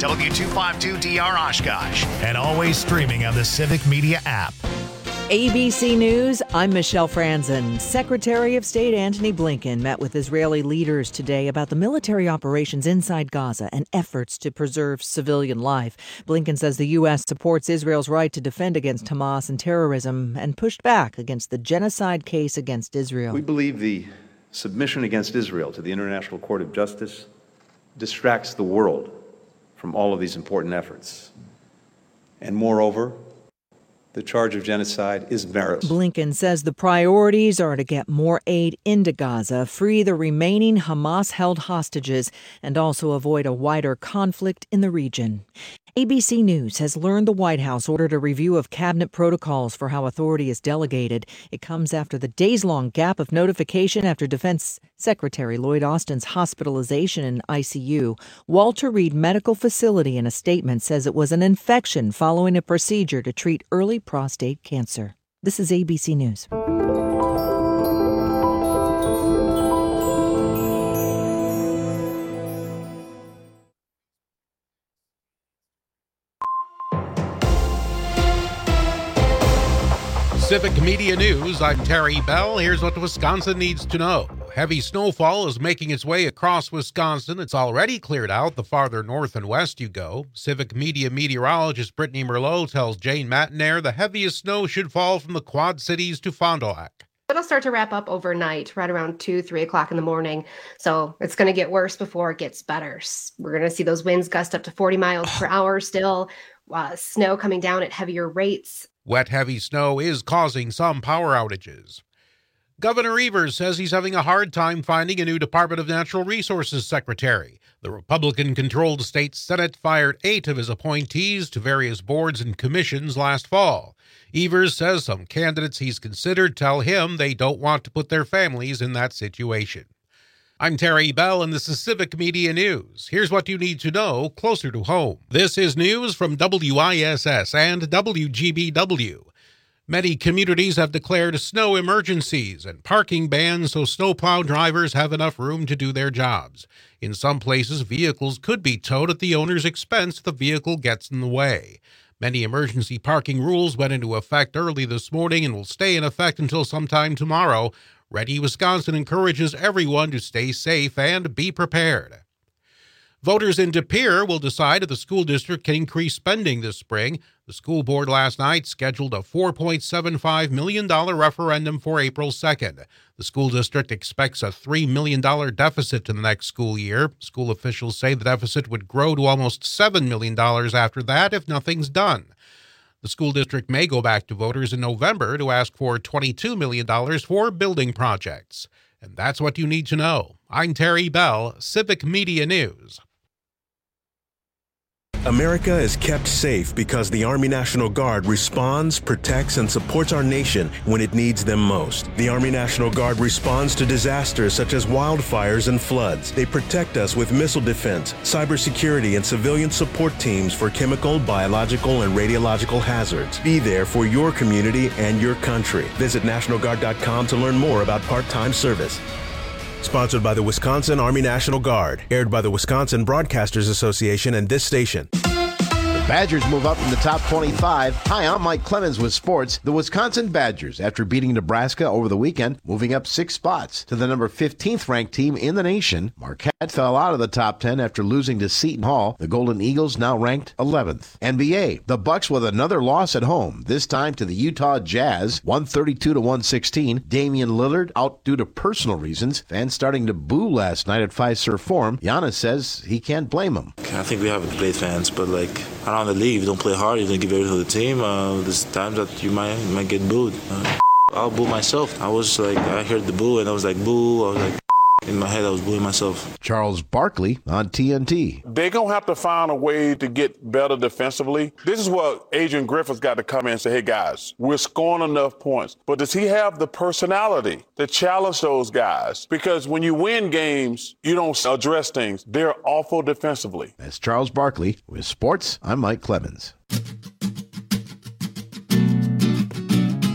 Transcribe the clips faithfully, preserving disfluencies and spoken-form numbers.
W two fifty-two D R Oshkosh, and always streaming on the Civic Media app. A B C News, I'm Michelle Franzen. Secretary of State Antony Blinken met with Israeli leaders today about the military operations inside Gaza and efforts to preserve civilian life. Blinken says the U S supports Israel's right to defend against Hamas and terrorism and pushed back against the genocide case against Israel. We believe the submission against Israel to the International Court of Justice distracts the world from all of these important efforts. And moreover, the charge of genocide is meritless. Blinken says the priorities are to get more aid into Gaza, free the remaining Hamas-held hostages, and also avoid a wider conflict in the region. A B C News has learned the White House ordered a review of cabinet protocols for how authority is delegated. It comes after the days-long gap of notification after Defense Secretary Lloyd Austin's hospitalization in I C U. Walter Reed Medical Facility in a statement says it was an infection following a procedure to treat early prostate cancer. This is A B C News. Civic Media News, I'm Terry Bell. Here's what Wisconsin needs to know. Heavy snowfall is making its way across Wisconsin. It's already cleared out the farther north and west you go. Civic Media meteorologist Brittany Merlot tells Jane Matinair the heaviest snow should fall from the Quad Cities to Fond du Lac. It'll start to wrap up overnight, right around two, three o'clock in the morning. So it's going to get worse before it gets better. We're going to see those winds gust up to forty miles per hour still. Uh, snow coming down at heavier rates. Wet, heavy snow is causing some power outages. Governor Evers says he's having a hard time finding a new Department of Natural Resources secretary. The Republican-controlled state Senate fired eight of his appointees to various boards and commissions last fall. Evers says some candidates he's considered tell him they don't want to put their families in that situation. I'm Terry Bell, and this is Civic Media News. Here's what you need to know closer to home. This is news from W I S S and W G B W. Many communities have declared snow emergencies and parking bans so snowplow drivers have enough room to do their jobs. In some places, vehicles could be towed at the owner's expense if the vehicle gets in the way. Many emergency parking rules went into effect early this morning and will stay in effect until sometime tomorrow. Ready Wisconsin encourages everyone to stay safe and be prepared. Voters in De Pere will decide if the school district can increase spending this spring. The school board last night scheduled a four point seven five million dollars referendum for April second. The school district expects a three million dollars deficit in the next school year. School officials say the deficit would grow to almost seven million dollars after that if nothing's done. The school district may go back to voters in November to ask for twenty-two million dollars for building projects. And that's what you need to know. I'm Terry Bell, Civic Media News. America is kept safe because the Army National Guard responds, protects, and supports our nation when it needs them most. The Army National Guard responds to disasters such as wildfires and floods. They protect us with missile defense, cybersecurity, and civilian support teams for chemical, biological, and radiological hazards. Be there for your community and your country. Visit National Guard dot com to learn more about part-time service. Sponsored by the Wisconsin Army National Guard. Aired by the Wisconsin Broadcasters Association and this station. Badgers move up from the top twenty-five. Hi, I'm Mike Clemens with sports. The Wisconsin Badgers, after beating Nebraska over the weekend, moving up six spots to the number fifteenth ranked team in the nation. Marquette fell out of the top ten after losing to Seton Hall. The Golden Eagles now ranked eleventh. N B A, the Bucks with another loss at home, this time to the Utah Jazz, one thirty-two to one sixteen. Damian Lillard out due to personal reasons. Fans starting to boo last night at Fiserv Forum. Giannis says he can't blame him. I think we have great fans, but like around the league, if you don't play hard, you don't give everything to the team. Uh, there's times that you might you might get booed. Uh, I'll boo myself. I was like, I heard the boo and I was like, boo. I was like, in my head, I was booing myself. Charles Barkley on T N T. They're going to have to find a way to get better defensively. This is what Adrian Griffith's got to come in and say, hey, guys, we're scoring enough points. But does he have the personality to challenge those guys? Because when you win games, you don't address things. They're awful defensively. That's Charles Barkley. With sports, I'm Mike Clemens.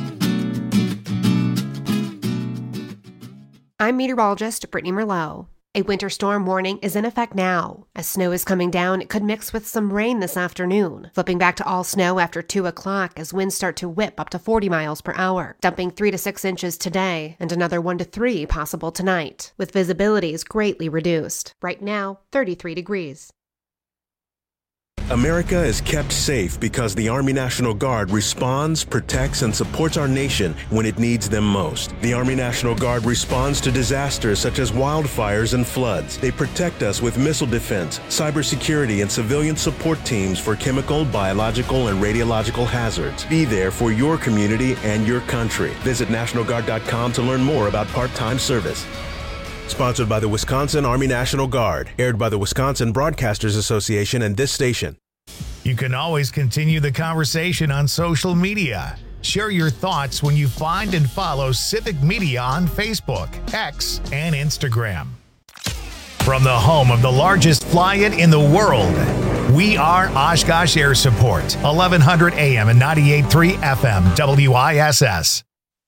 I'm meteorologist Brittany Merlot. A winter storm warning is in effect now. As snow is coming down, it could mix with some rain this afternoon, flipping back to all snow after two o'clock as winds start to whip up to forty miles per hour, dumping three to six inches today and another one to three possible tonight, with visibilities greatly reduced. Right now, thirty-three degrees. America is kept safe because the Army National Guard responds, protects, and supports our nation when it needs them most. The Army National Guard responds to disasters such as wildfires and floods. They protect us with missile defense, cybersecurity, and civilian support teams for chemical, biological, and radiological hazards. Be there for your community and your country. Visit National Guard dot com to learn more about part-time service. Sponsored by the Wisconsin Army National Guard. Aired by the Wisconsin Broadcasters Association and this station. You can always continue the conversation on social media. Share your thoughts when you find and follow Civic Media on Facebook, X, and Instagram. From the home of the largest fly-in in the world, we are Oshkosh Air Support, eleven hundred A M and ninety-eight point three F M, W I S S.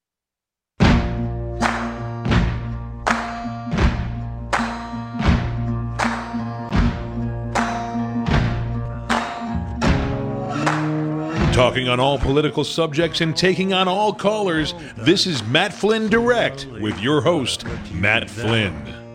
Talking on all political subjects and taking on all callers, this is Matt Flynn Direct with your host, Matt Flynn.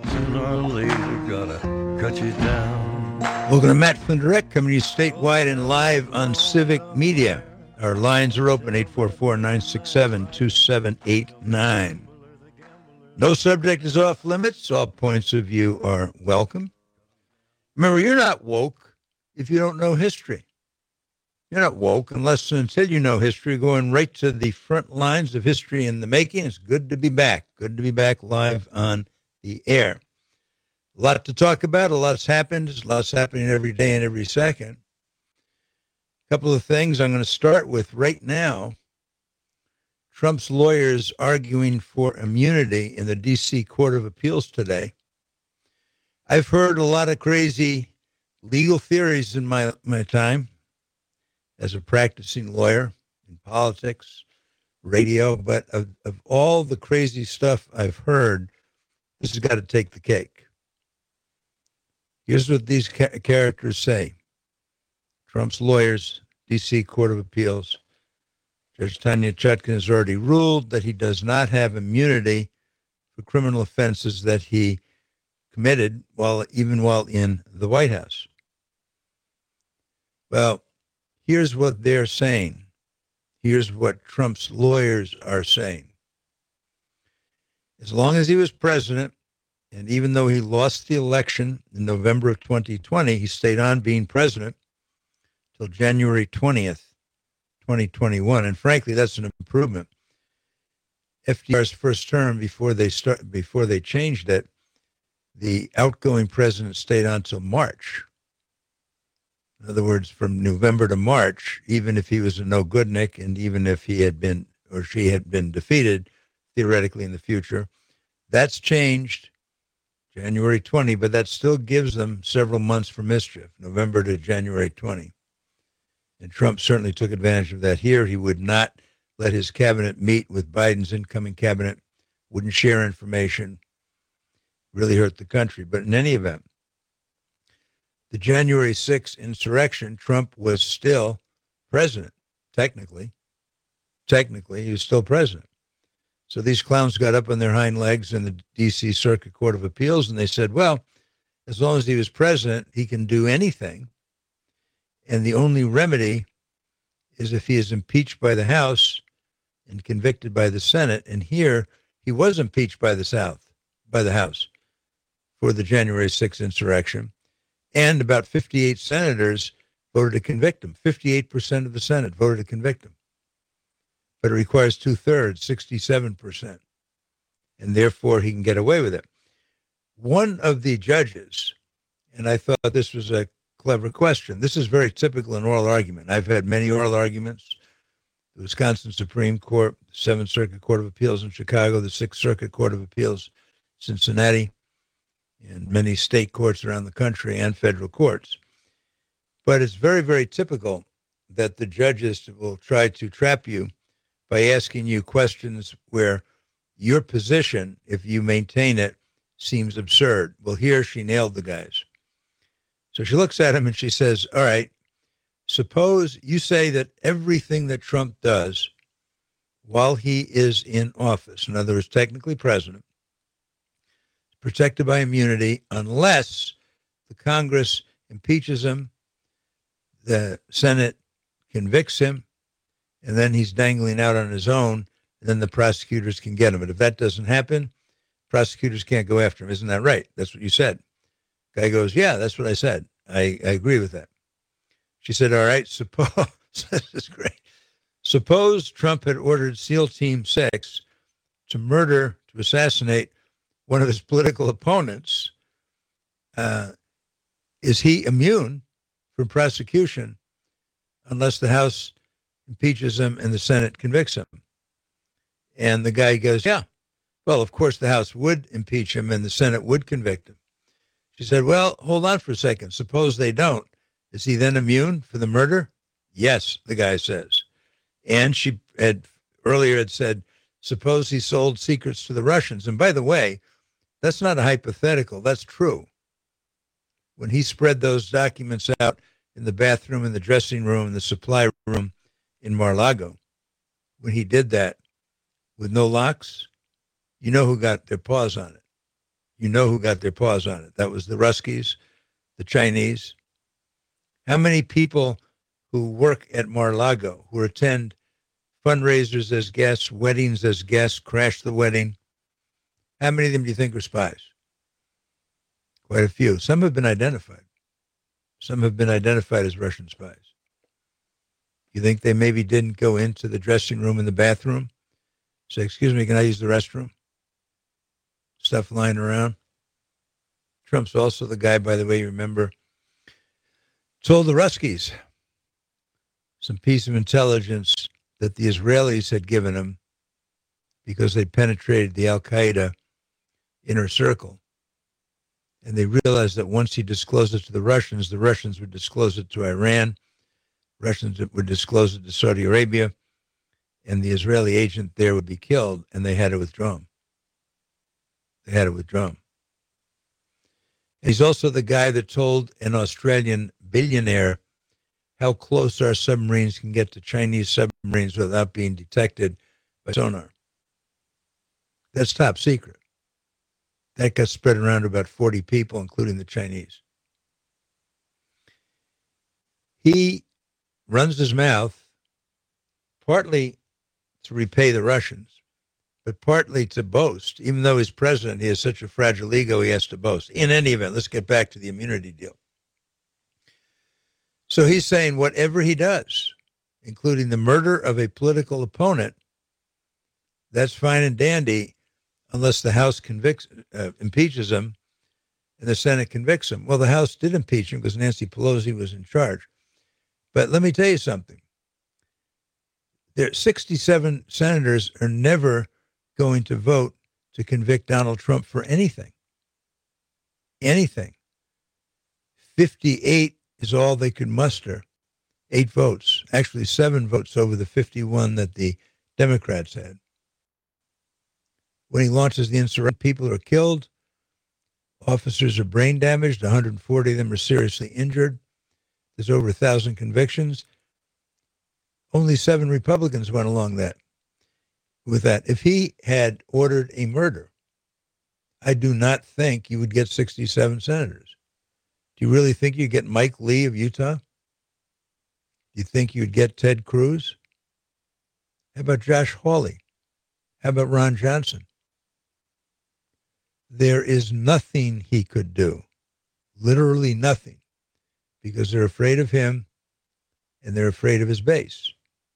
Welcome to Matt Flynn Direct, coming to you statewide and live on Civic Media. Our lines are open, eight four four, nine six seven, two seven eight nine. No subject is off limits. All points of view are welcome. Remember, you're not woke if you don't know history. You're not woke unless and until you know history, going right to the front lines of history in the making. It's good to be back. Good to be back live on the air. A lot to talk about. A lot's happened. A lot's happening every day and every second. A couple of things I'm going to start with right now. Trump's lawyers arguing for immunity in the D C Court of Appeals today. I've heard a lot of crazy legal theories in my, my time as a practicing lawyer in politics, radio, but of, of all the crazy stuff I've heard, this has got to take the cake. Here's what these ca- characters say. Trump's lawyers, D C Court of Appeals. Judge Tanya Chutkan has already ruled that he does not have immunity for criminal offenses that he committed while even while in the White House. Well, here's what they're saying. Here's what Trump's lawyers are saying. As long as he was president, and even though he lost the election in November of twenty twenty, he stayed on being president till January twentieth, twenty twenty-one. And frankly, that's an improvement. F D R's first term, before they start, before they changed it, the outgoing president stayed on till March. In other words, from November to March, even if he was a no-goodnik and even if he had been or she had been defeated, theoretically in the future, that's changed January twentieth, but that still gives them several months for mischief, November to January twentieth. And Trump certainly took advantage of that here. He would not let his cabinet meet with Biden's incoming cabinet, wouldn't share information, really hurt the country. But in any event, the January sixth insurrection, Trump was still president, technically. Technically, he was still president. So these clowns got up on their hind legs in the D C Circuit Court of Appeals, and they said, well, as long as he was president, he can do anything. And the only remedy is if he is impeached by the House and convicted by the Senate. And here, he was impeached by the South, by the House for the January sixth insurrection. And about fifty-eight senators voted to convict him. fifty-eight percent of the Senate voted to convict him. But it requires two-thirds, sixty-seven percent. And therefore, he can get away with it. One of the judges, and I thought this was a clever question. This is very typical in oral argument. I've had many oral arguments. The Wisconsin Supreme Court, the Seventh Circuit Court of Appeals in Chicago, the Sixth Circuit Court of Appeals, Cincinnati, and many state courts around the country and federal courts. But it's very, very typical that the judges will try to trap you by asking you questions where your position, if you maintain it, seems absurd. Well, here she nailed the guys. So she looks at him and she says, all right, suppose you say that everything that Trump does while he is in office, in other words, technically president, is protected by immunity unless the Congress impeaches him, the Senate convicts him, and then he's dangling out on his own, and then the prosecutors can get him. But if that doesn't happen, prosecutors can't go after him. Isn't that right? That's what you said. Guy goes, yeah, that's what I said. I, I agree with that. She said, all right, suppose, this is great. Suppose Trump had ordered SEAL Team six to murder, to assassinate one of his political opponents. Uh, is he immune from prosecution unless the House impeaches him and the Senate convicts him? And the guy goes, yeah. Well, of course, the House would impeach him and the Senate would convict him. She said, well, hold on for a second. Suppose they don't. Is he then immune for the murder? Yes, the guy says. And she had earlier had said, suppose he sold secrets to the Russians. And by the way, that's not a hypothetical. That's true. When he spread those documents out in the bathroom, in the dressing room, in the supply room in Mar-a-Lago, when he did that with no locks, you know who got their paws on it. You know who got their paws on it. That was the Ruskies, the Chinese. How many people who work at Mar-a-Lago, who attend fundraisers as guests, weddings as guests, crash the wedding, how many of them do you think are spies? Quite a few. Some have been identified. Some have been identified as Russian spies. You think they maybe didn't go into the dressing room and the bathroom? Say, excuse me, can I use the restroom? Stuff lying around. Trump's also the guy, by the way, you remember, told the Ruskies some piece of intelligence that the Israelis had given him because they penetrated the Al-Qaeda inner circle. And they realized that once he disclosed it to the Russians, the Russians would disclose it to Iran, Russians would disclose it to Saudi Arabia, and the Israeli agent there would be killed, and they had to withdraw him. They had to withdraw him. He's also the guy that told an Australian billionaire how close our submarines can get to Chinese submarines without being detected by sonar. That's top secret. That got spread around to about forty people, including the Chinese. He runs his mouth partly to repay the Russians, but partly to boast. Even though he's president, he has such a fragile ego, he has to boast. In any event, let's get back to the immunity deal. So he's saying whatever he does, including the murder of a political opponent, that's fine and dandy unless the House convicts, uh, impeaches him and the Senate convicts him. Well, the House did impeach him because Nancy Pelosi was in charge. But let me tell you something. There, sixty-seven senators are never going to vote to convict Donald Trump for anything. Anything. fifty-eight is all they could muster. Eight votes. Actually, seven votes over the fifty-one that the Democrats had. When he launches the insurrection, people are killed. Officers are brain damaged. one hundred forty of them are seriously injured. There's over a thousand convictions. Only seven Republicans went along that with that. If he had ordered a murder, I do not think you would get sixty-seven senators. Do you really think you'd get Mike Lee of Utah? Do you think you'd get Ted Cruz? How about Josh Hawley? How about Ron Johnson? There is nothing he could do, literally nothing, because they're afraid of him and they're afraid of his base.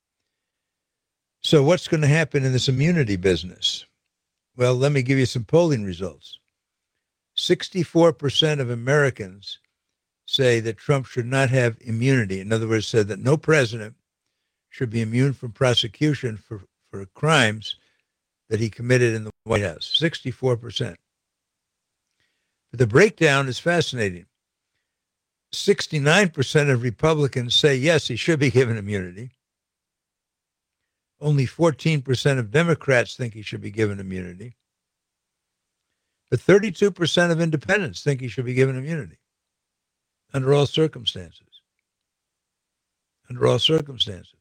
So what's going to happen in this immunity business? Well, let me give you some polling results. sixty-four percent of Americans say that Trump should not have immunity. In other words, said that no president should be immune from prosecution for, for crimes that he committed in the White House. sixty-four percent. But the breakdown is fascinating. sixty-nine percent of Republicans say, yes, he should be given immunity. Only fourteen percent of Democrats think he should be given immunity. But thirty-two percent of independents think he should be given immunity under all circumstances. Under all circumstances.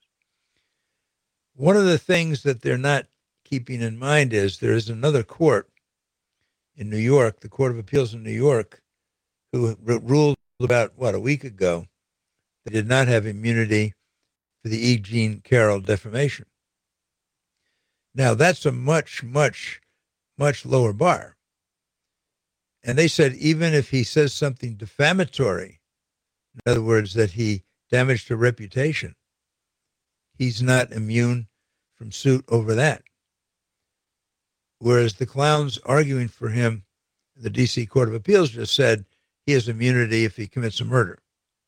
One of the things that they're not keeping in mind is there is another court in New York, the Court of Appeals in New York, who r- ruled about, what, a week ago, they did not have immunity for the E. Jean Carroll defamation. Now, that's a much, much, much lower bar. And they said even if he says something defamatory, in other words, that he damaged her reputation, he's not immune from suit over that. Whereas the clowns arguing for him, the D C Court of Appeals just said he has immunity if he commits a murder.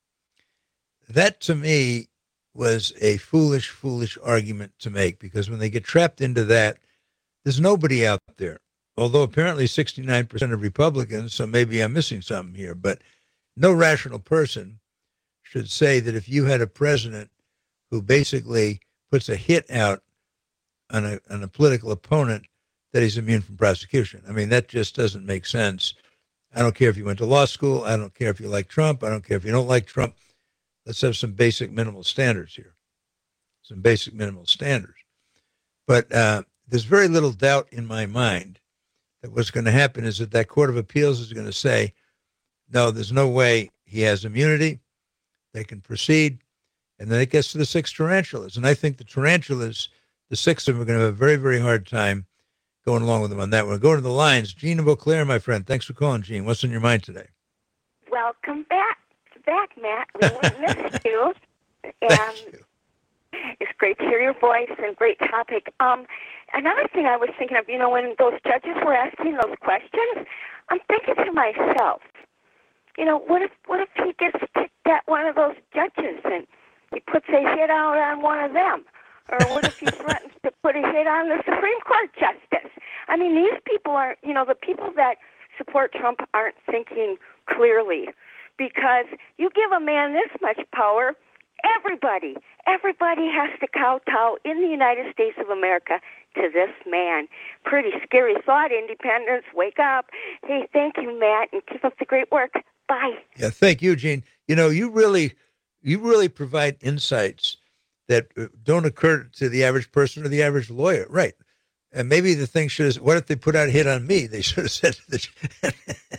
That, to me, was a foolish, foolish argument to make, because when they get trapped into that, there's nobody out there. Although apparently sixty-nine percent of Republicans, so maybe I'm missing something here, but no rational person should say that if you had a president who basically puts a hit out on a, on a political opponent, that he's immune from prosecution. I mean, that just doesn't make sense. I don't care if you went to law school. I don't care if you like Trump. I don't care if you don't like Trump. Let's have some basic minimal standards here. Some basic minimal standards. But uh, there's very little doubt in my mind that what's going to happen is that that Court of Appeals is going to say, no, there's no way he has immunity. They can proceed. And then it gets to the six tarantulas. And I think the tarantulas, the six of them, are going to have a very, very hard time going along with them on that one. Go to the lines. Gene of Eau Claire, my friend. Thanks for calling, Gene. What's on your mind today? Welcome back, back, Matt. We won't miss you. And you. It's great to hear your voice and great topic. Um, another thing I was thinking of, you know, when those judges were asking those questions, I'm thinking to myself, you know, what if what if he gets picked at one of those judges and he puts a hit out on one of them? Or what if he threatens to put a hit on the Supreme Court justice? I mean, these people aren't, you know, the people that support Trump aren't thinking clearly, because you give a man this much power, everybody, everybody has to kowtow in the United States of America to this man. Pretty scary thought, independents. Wake up. Hey, thank you, Matt, and keep up the great work. Bye. Yeah, thank you, Gene. You know, you really, you really provide insights that don't occur to the average person or the average lawyer. Right. And maybe the thing should have, what if they put out a hit on me? They should have said to the,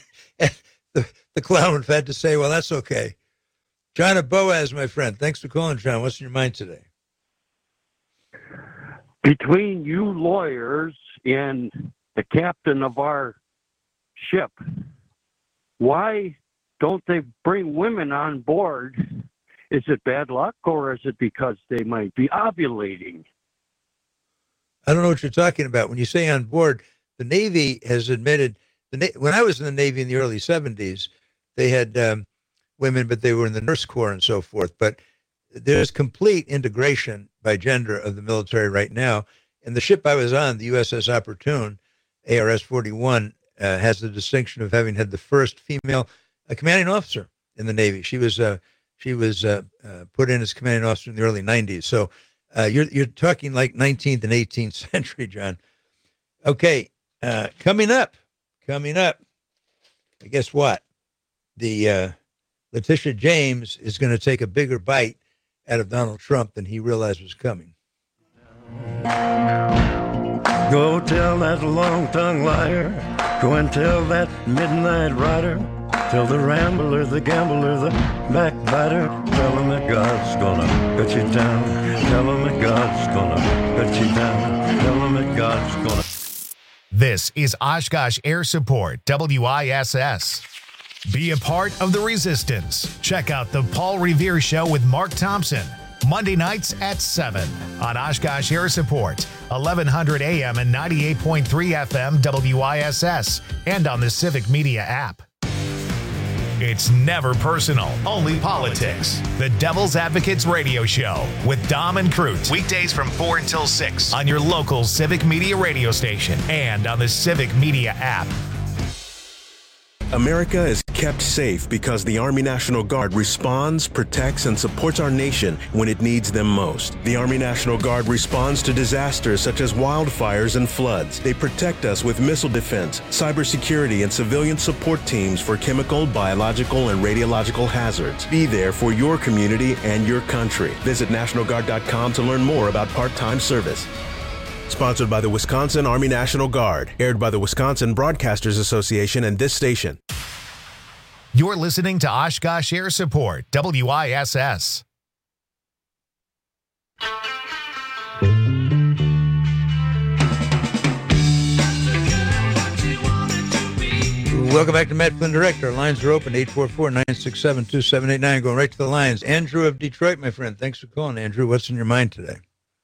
the, the clown would have had to say, well, that's okay. John of Boaz, my friend. Thanks for calling, John. What's in your mind today? Between you lawyers and the captain of our ship, why don't they bring women on board? Is it bad luck, or is it because they might be ovulating? I don't know what you're talking about. When you say on board, the Navy has admitted, the Na- when I was in the Navy in the early seventies, they had um, women, but they were in the nurse corps and so forth. But there's complete integration by gender of the military right now. And the ship I was on, the U S S Opportune, A R S forty-one, uh, has the distinction of having had the first female uh, commanding officer in the Navy. She was uh, She was uh, uh, put in as commanding officer in the early nineties. So uh, you're you're talking like nineteenth and eighteenth century, John. Okay, uh, coming up, coming up. Guess what? The uh, Letitia James is going to take a bigger bite out of Donald Trump than he realized was coming. Go tell that long-tongued liar. Go and tell that midnight rider. Tell the rambler, the gambler, the backbiter. Tell him that God's gonna cut you down. Tell him that God's gonna cut you down. Tell him that God's gonna... This is Oshkosh Air Support, W I S S. Be a part of the resistance. Check out the Paul Revere Show with Mark Thompson, Monday nights at seven on Oshkosh Air Support, eleven hundred A M and ninety-eight point three F M W I S S, and on the Civic Media app. It's never personal, only politics. The Devil's Advocates Radio Show with Dom and Crute. Weekdays from four until six on your local Civic Media radio station and on the Civic Media app. America is kept safe because the Army National Guard responds, protects, and supports our nation when it needs them most. The Army National Guard responds to disasters such as wildfires and floods. They protect us with missile defense, cybersecurity, and civilian support teams for chemical, biological, and radiological hazards. Be there for your community and your country. Visit National Guard dot com to learn more about part-time service. Sponsored by the Wisconsin Army National Guard. Aired by the Wisconsin Broadcasters Association and this station. You're listening to Oshkosh Air Support, W I S S. Welcome back to Matt Flynn Direct. Our lines are open, eight four four, nine six seven, two seven eight nine. Going right to the lines. Andrew of Detroit, my friend. Thanks for calling, Andrew. What's in your mind today?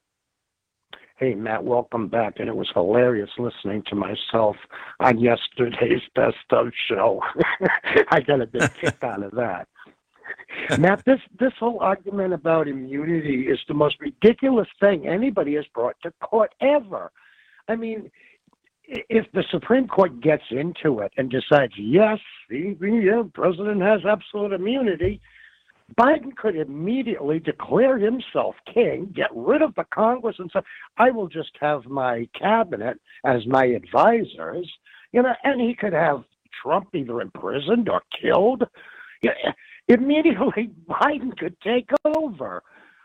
Hey, Matt, welcome back. And it was hilarious listening to myself on yesterday's Best of show. I got a big kick out of that. Matt, this, this whole argument about immunity is the most ridiculous thing anybody has brought to court ever. I mean, if the Supreme Court gets into it and decides, yes, the, the president has absolute immunity, Biden could immediately declare himself king, get rid of the Congress, and say, I will just have my cabinet as my advisors, you know, and he could have Trump either imprisoned or killed. You know, immediately, Biden could take over.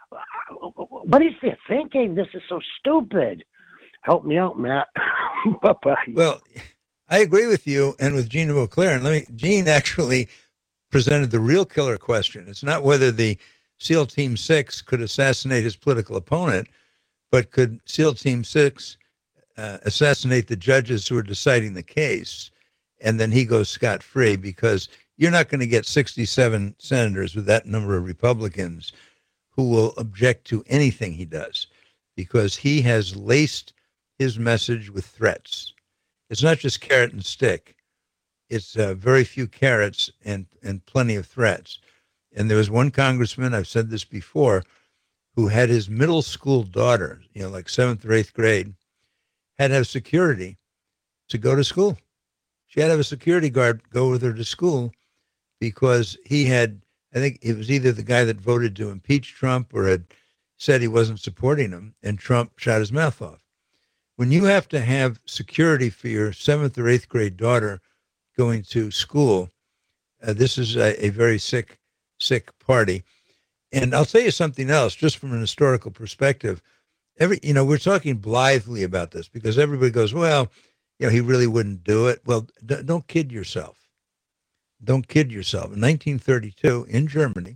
What is he thinking? This is so stupid. Help me out, Matt. Bye-bye. Well, I agree with you and with Gene Beauclair. And let me, Gene actually presented the real killer question. It's not whether the SEAL Team Six could assassinate his political opponent, but could SEAL Team Six uh, assassinate the judges who are deciding the case, and then he goes scot-free, because you're not going to get sixty-seven senators with that number of Republicans who will object to anything he does, because he has laced his message with threats. It's not just carrot and stick. It's uh, very few carrots and, and plenty of threats. And there was one congressman, I've said this before, who had his middle school daughter, you know, like seventh or eighth grade, had to have security to go to school. She had to have a security guard go with her to school because he had, I think it was either the guy that voted to impeach Trump or had said he wasn't supporting him, and Trump shot his mouth off. When you have to have security for your seventh or eighth grade daughter going to school, uh, this is a, a very sick, sick party. And I'll tell you something else, just from an historical perspective. Every, you know, we're talking blithely about this because everybody goes, well, you know, he really wouldn't do it. Well, d- don't kid yourself. Don't kid yourself. In nineteen thirty-two, in Germany,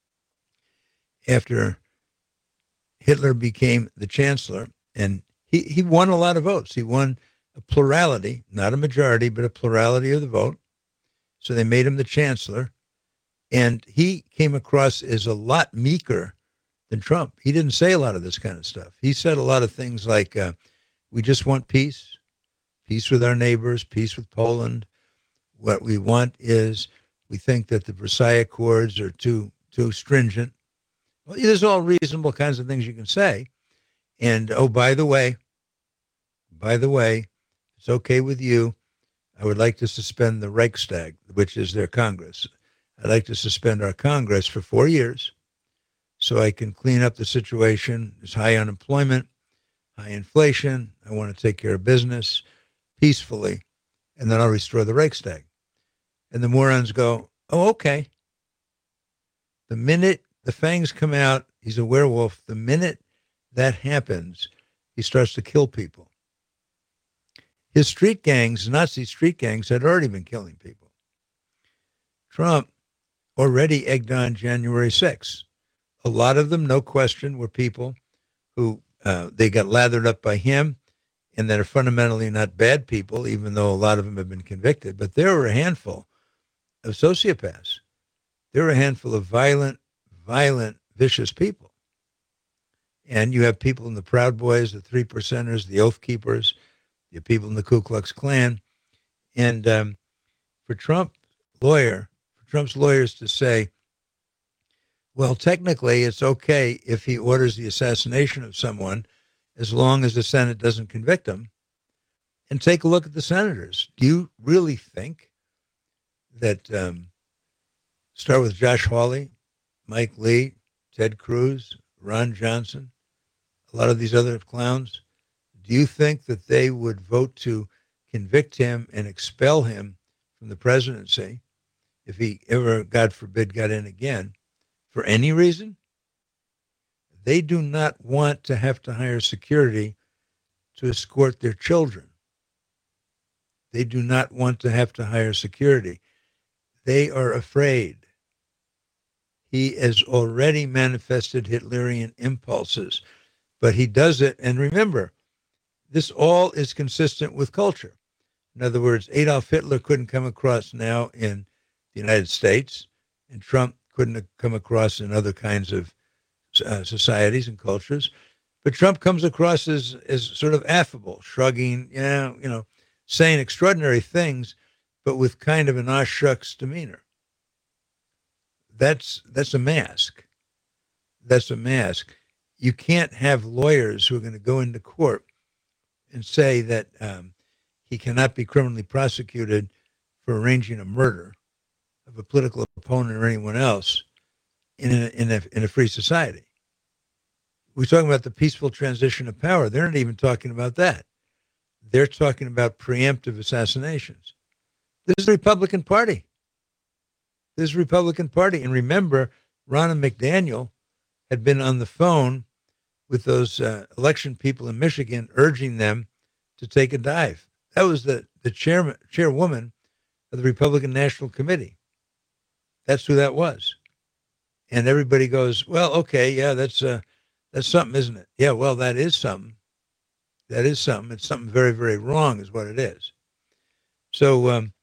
after Hitler became the chancellor, and he, he won a lot of votes. He won a plurality, not a majority, but a plurality of the vote. So they made him the chancellor. And he came across as a lot meeker than Trump. He didn't say a lot of this kind of stuff. He said a lot of things like, uh, we just want peace, peace with our neighbors, peace with Poland. What we want is, we think that the Versailles Accords are too too stringent. Well, there's all reasonable kinds of things you can say. And, oh, by the way, by the way, it's okay with you, I would like to suspend the Reichstag, which is their Congress. I'd like to suspend our Congress for four years so I can clean up the situation. There's high unemployment, high inflation. I want to take care of business peacefully, and then I'll restore the Reichstag. And the morons go, oh, okay. The minute the fangs come out, he's a werewolf. The minute that happens, he starts to kill people. His street gangs, Nazi street gangs, had already been killing people. Trump already egged on January sixth. A lot of them, no question, were people who uh, they got lathered up by him, and that are fundamentally not bad people, even though a lot of them have been convicted. But there were a handful of sociopaths. There were a handful of violent, violent, vicious people. And you have people in the Proud Boys, the Three Percenters, the Oath Keepers, you have people in the Ku Klux Klan. And um, for Trump lawyer, for Trump's lawyers to say, well, technically it's okay if he orders the assassination of someone as long as the Senate doesn't convict him. And take a look at the senators. Do you really think that um, start with Josh Hawley, Mike Lee, Ted Cruz, Ron Johnson, a lot of these other clowns, do you think that they would vote to convict him and expel him from the presidency if he ever, God forbid, got in again for any reason? They do not want to have to hire security to escort their children. They do not want to have to hire security. They are afraid. He has already manifested Hitlerian impulses, but he does it. And remember, this all is consistent with culture. In other words, Adolf Hitler couldn't come across now in the United States, and Trump couldn't come across in other kinds of uh, societies and cultures. But Trump comes across as, as sort of affable, shrugging, you know, you know, saying extraordinary things, but with kind of an aw shucks demeanor. That's that's a mask. That's a mask. You can't have lawyers who are going to go into court and say that um, he cannot be criminally prosecuted for arranging a murder of a political opponent or anyone else in a, in a, in a free society. We're talking about the peaceful transition of power. They're not even talking about that. They're talking about preemptive assassinations. This is the Republican Party. This is the Republican Party. And remember, Ronna McDaniel had been on the phone with those uh, election people in Michigan, urging them to take a dive. That was the, the chairman, chairwoman of the Republican National Committee. That's who that was. And everybody goes, well, okay, yeah, that's uh, that's something, isn't it? Yeah, well, that is something. That is something. It's something very, very wrong is what it is. So um,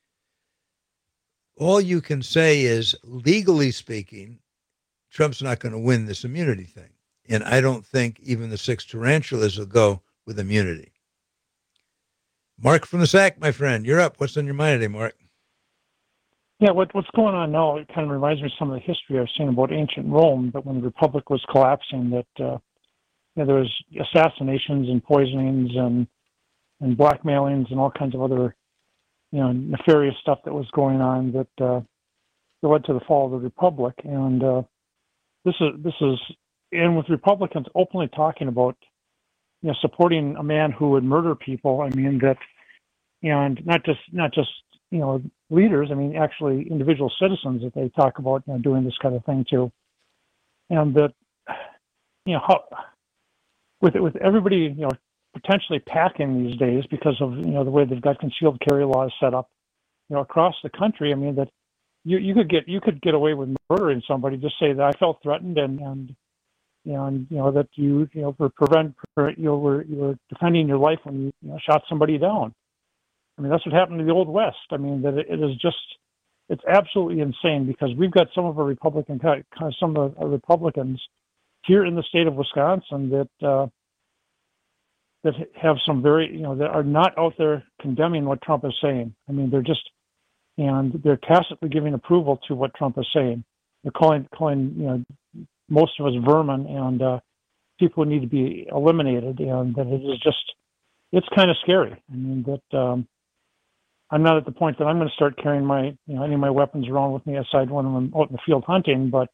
all you can say is, legally speaking, Trump's not going to win this immunity thing. And I don't think even the six tarantulas will go with immunity. Mark from the S A C, my friend, you're up. What's on your mind today, Mark? Yeah, what, what's going on now, it kind of reminds me of some of the history I've seen about ancient Rome, that when the Republic was collapsing, that uh, you know, there was assassinations and poisonings and and blackmailings and all kinds of other, you know, nefarious stuff that was going on that, uh, that led to the fall of the Republic. And uh, this is this is, and with Republicans openly talking about, you know, supporting a man who would murder people. I mean that, and not just not just you know leaders. I mean actually individual citizens that they talk about, you know, doing this kind of thing too. And that, you know, how with with everybody, you know, potentially packing these days because of, you know, the way they've got concealed carry laws set up, you know, across the country. I mean that you you could get you could get away with murdering somebody. Just say that I felt threatened and and. And you know that you you know for prevent you know were you were defending your life when you, you know, shot somebody down. I mean that's what happened in the Old West. I mean that it, it is just it's absolutely insane because we've got some of our Republican some of our Republicans here in the state of Wisconsin that uh, that have some very you know that are not out there condemning what Trump is saying. I mean they're just and they're tacitly giving approval to what Trump is saying. They're calling calling you know. most of us vermin and uh, people need to be eliminated, and that it is just, it's kind of scary. I mean, that um, I'm not at the point that I'm going to start carrying my, you know, any of my weapons around with me aside when I'm out in the field hunting, but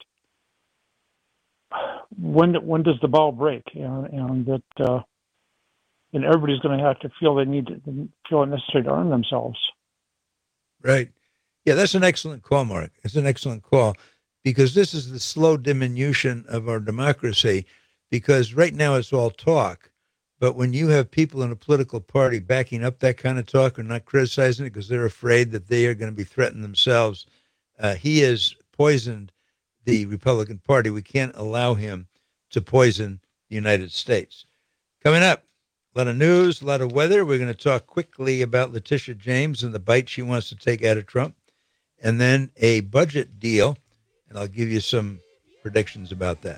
when when does the ball break? And, and that, uh, and everybody's going to have to feel they need to feel it necessary to arm themselves. Right. Yeah, that's an excellent call, Mark. It's an excellent call. Because this is the slow diminution of our democracy, because right now it's all talk. But when you have people in a political party backing up that kind of talk or not criticizing it because they're afraid that they are going to be threatened themselves, uh, he has poisoned the Republican Party. We can't allow him to poison the United States. Coming up, a lot of news, a lot of weather. We're going to talk quickly about Letitia James and the bite she wants to take out of Trump, and then a budget deal. And I'll give you some predictions about that.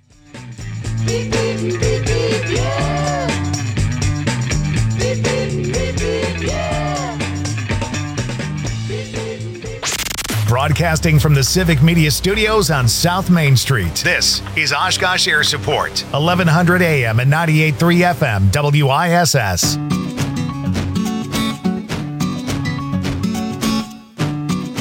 Broadcasting from the Civic Media Studios on South Main Street, this is Oshkosh Air Support, eleven hundred A M and ninety-eight point three F M, W I S S.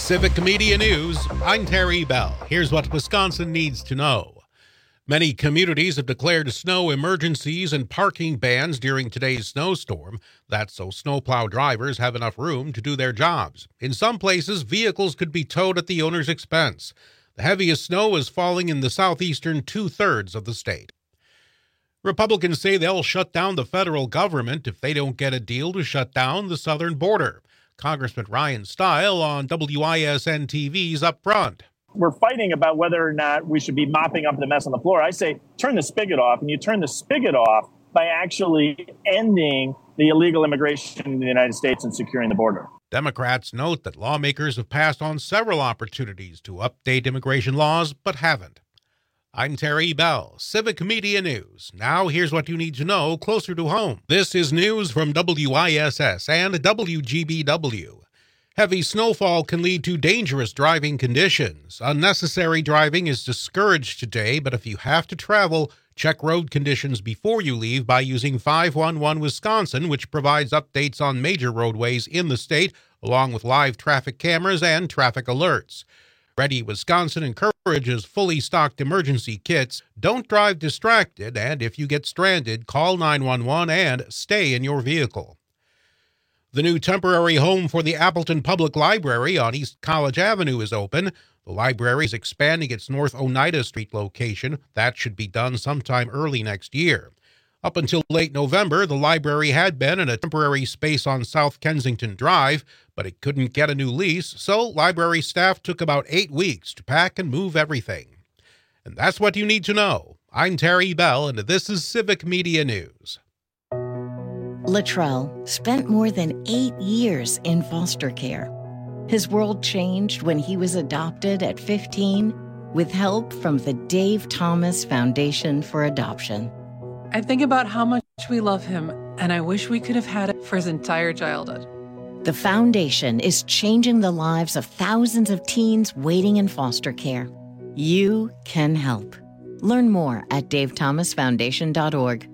Civic Media News, I'm Terry Bell. Here's what Wisconsin needs to know. Many communities have declared snow emergencies and parking bans during today's snowstorm. That's so snowplow drivers have enough room to do their jobs. In some places, vehicles could be towed at the owner's expense. The heaviest snow is falling in the southeastern two-thirds of the state. Republicans say they'll shut down the federal government if they don't get a deal to shut down the southern border. Congressman Ryan Steil on W I S N T V's Up Front. We're fighting about whether or not we should be mopping up the mess on the floor. I say turn the spigot off, and you turn the spigot off by actually ending the illegal immigration in the United States and securing the border. Democrats note that lawmakers have passed on several opportunities to update immigration laws, but haven't. I'm Terry Bell, Civic Media News. Now here's what you need to know closer to home. This is news from W I S S and W G B W. Heavy snowfall can lead to dangerous driving conditions. Unnecessary driving is discouraged today, but if you have to travel, check road conditions before you leave by using five one one Wisconsin, which provides updates on major roadways in the state, along with live traffic cameras and traffic alerts. Ready Wisconsin encourages fully stocked emergency kits. Don't drive distracted, and if you get stranded, call nine one one and stay in your vehicle. The new temporary home for the Appleton Public Library on East College Avenue is open. The library is expanding its North Oneida Street location. That should be done sometime early next year. Up until late November, the library had been in a temporary space on South Kensington Drive, but it couldn't get a new lease, so library staff took about eight weeks to pack and move everything. And that's what you need to know. I'm Terry Bell, and this is Civic Media News. Latrell spent more than eight years in foster care. His world changed when he was adopted at fifteen with help from the Dave Thomas Foundation for Adoption. I think about how much we love him, and I wish we could have had it for his entire childhood. The foundation is changing the lives of thousands of teens waiting in foster care. You can help. Learn more at dave thomas foundation dot org.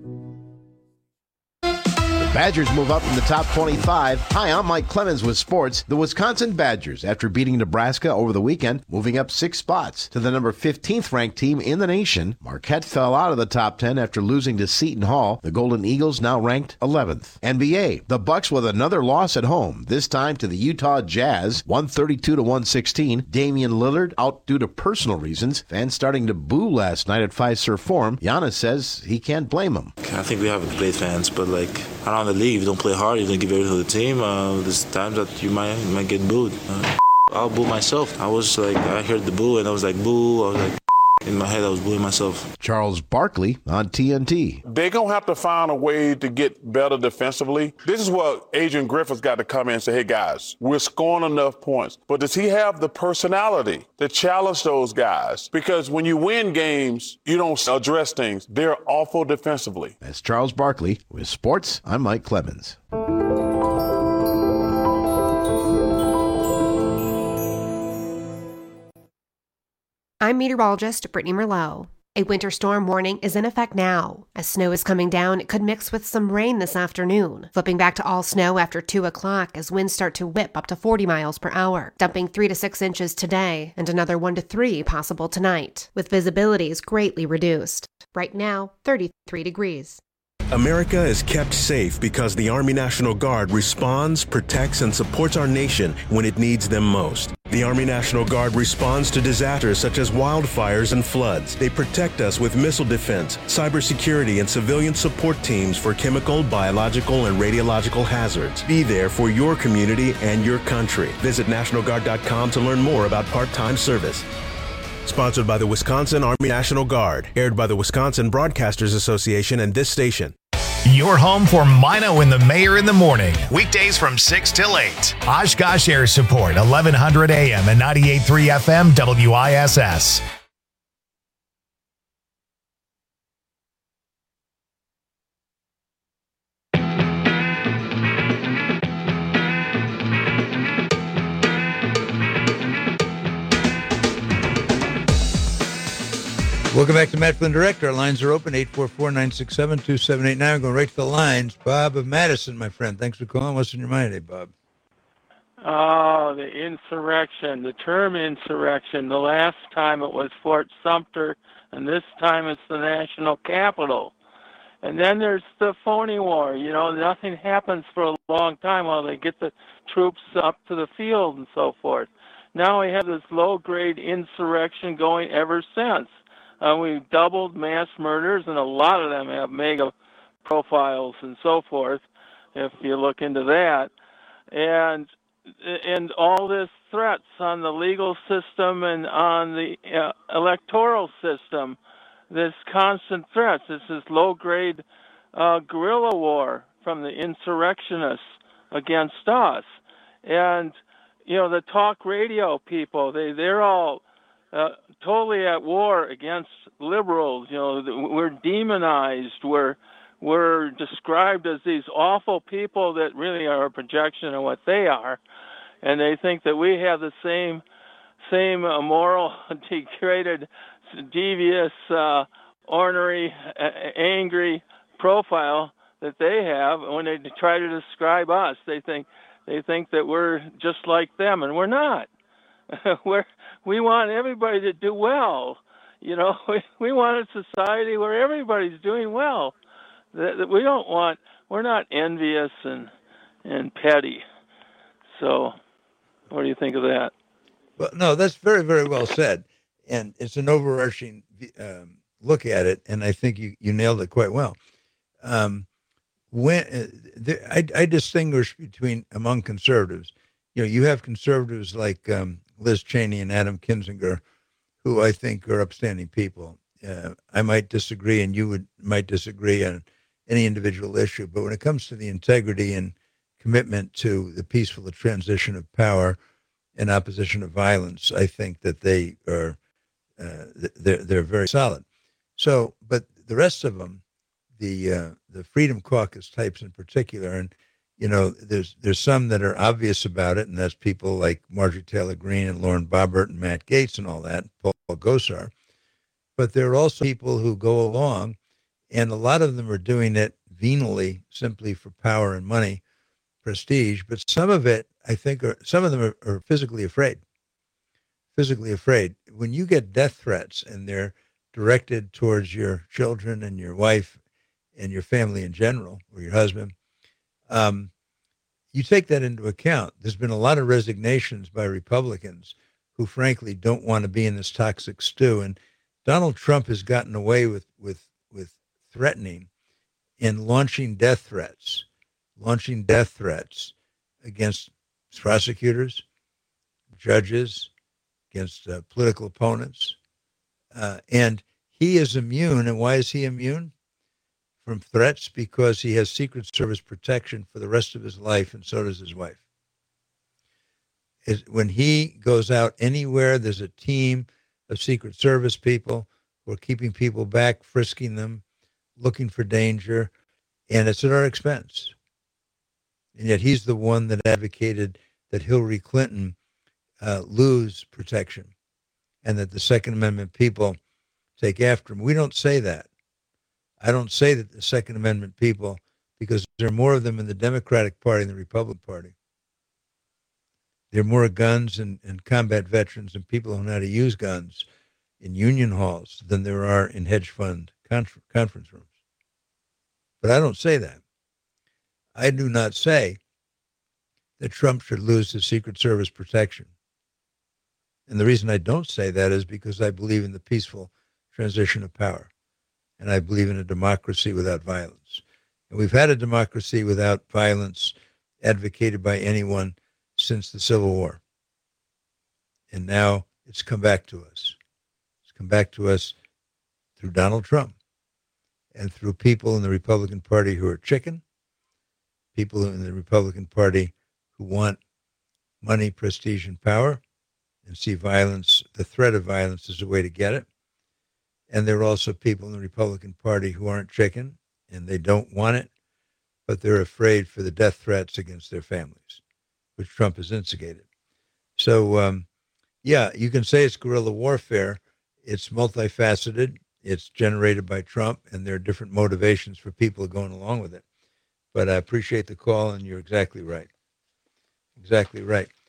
Badgers move up from the top twenty-five. Hi, I'm Mike Clemens with sports. The Wisconsin Badgers, after beating Nebraska over the weekend, moving up six spots to the number fifteenth ranked team in the nation. Marquette fell out of the top ten after losing to Seton Hall. The Golden Eagles now ranked eleventh. N B A, the Bucks with another loss at home, this time to the Utah Jazz, one thirty-two to one sixteen. Damian Lillard out due to personal reasons. Fans starting to boo last night at Fiserv Forum. Giannis says he can't blame them. I think we have great fans, but like around the league, you don't play hard, you don't give everything to the team. Uh, there's times that you might you might get booed. Uh, I'll boo myself. I was like, I heard the boo and I was like, boo. I was like, in my head, I was booing myself. Charles Barkley on T N T. They're going to have to find a way to get better defensively. This is where Adrian Griffith's got to come in and say, hey, guys, we're scoring enough points. But does he have the personality to challenge those guys? Because when you win games, you don't address things. They're awful defensively. That's Charles Barkley. With sports, I'm Mike Clemens. I'm meteorologist Brittany Merlot. A winter storm warning is in effect now. As snow is coming down, it could mix with some rain this afternoon, flipping back to all snow after two o'clock as winds start to whip up to forty miles per hour, dumping three to six inches today and another one to three possible tonight, with visibilities greatly reduced. Right now, thirty-three degrees. America is kept safe because the Army National Guard responds, protects, and supports our nation when it needs them most. The Army National Guard responds to disasters such as wildfires and floods. They protect us with missile defense, cybersecurity, and civilian support teams for chemical, biological, and radiological hazards. Be there for your community and your country. Visit national guard dot com to learn more about part-time service. Sponsored by the Wisconsin Army National Guard. Aired by the Wisconsin Broadcasters Association and this station. Your home for Mino and the Mayor in the morning. Weekdays from six till eight. Oshkosh Air Support, eleven hundred A M and ninety-eight point three F M W I S S. Welcome back to Matt Flynn Direct. Our lines are open, eight four four, nine six seven, two seven eight nine. We're going right to the lines. Bob of Madison, my friend. Thanks for calling. What's in your mind today, Bob? Oh, the insurrection, the term insurrection. The last time it was Fort Sumter, and this time it's the national capital. And then there's the phony war. You know, nothing happens for a long time while they get the troops up to the field and so forth. Now we have this low-grade insurrection going ever since. Uh, we've doubled mass murders, and a lot of them have mega profiles and so forth, if you look into that. And and all this threats on the legal system and on the uh, electoral system, this constant threats. This is low-grade uh, guerrilla war from the insurrectionists against us. And, you know, the talk radio people, they, they're all uh, totally at war against liberals. You know, we're demonized. We're, we're described as these awful people that really are a projection of what they are. And they think that we have the same, same immoral, degraded, devious, uh, ornery, uh, angry profile that they have. When they try to describe us, they think they think that we're just like them, and we're not. we're we want everybody to do well. You know, we, we want a society where everybody's doing well. That, that we don't want. We're not envious and and petty. So, what do you think of that? Well, no, that's very, very well said. And it's an overarching um, look at it, and I think you, you nailed it quite well. Um, when uh, the, I, I distinguish between among conservatives, you know, you have conservatives like um, Liz Cheney and Adam Kinzinger, who I think are upstanding people. Uh, I might disagree, and you would might disagree on any individual issue, but when it comes to the integrity and commitment to the peaceful transition of power and opposition of violence, I think that they are. Uh, they're they're very solid. So, but the rest of them, the uh, the Freedom Caucus types in particular, and you know, there's there's some that are obvious about it, and that's people like Marjorie Taylor Greene and Lauren Boebert and Matt Gaetz and all that, Paul Gosar. But there are also people who go along, and a lot of them are doing it venally, simply for power and money, prestige. But some of it, I think, are some of them are, are physically afraid. physically afraid. When you get death threats and they're directed towards your children and your wife and your family in general, or your husband, um, you take that into account. There's been a lot of resignations by Republicans who frankly don't want to be in this toxic stew. And Donald Trump has gotten away with, with, with threatening and launching death threats, launching death threats against prosecutors, judges, against uh, political opponents. Uh, and he is immune. And why is he immune from threats? Because he has Secret Service protection for the rest of his life, and so does his wife. Is when he goes out anywhere, there's a team of Secret Service people who are keeping people back, frisking them, looking for danger, and it's at our expense. And yet he's the one that advocated that Hillary Clinton Uh, lose protection and that the Second Amendment people take after him. We don't say that. I don't say that the Second Amendment people, because there are more of them in the Democratic Party than the Republican Party. There are more guns and, and combat veterans and people who know how to use guns in union halls than there are in hedge fund conf- conference rooms. But I don't say that. I do not say that Trump should lose his Secret Service protection. And the reason I don't say that is because I believe in the peaceful transition of power. And I believe in a democracy without violence. And we've had a democracy without violence advocated by anyone since the Civil War. And now it's come back to us. It's come back to us through Donald Trump and through people in the Republican Party who are chicken, people in the Republican Party who want money, prestige, and power, and see violence, the threat of violence, as a way to get it. And there are also people in the Republican Party who aren't chicken, and they don't want it, but they're afraid for the death threats against their families, which Trump has instigated. So, um, yeah, you can say it's guerrilla warfare. It's multifaceted. It's generated by Trump, and there are different motivations for people going along with it. But I appreciate the call, and you're exactly right. Exactly right.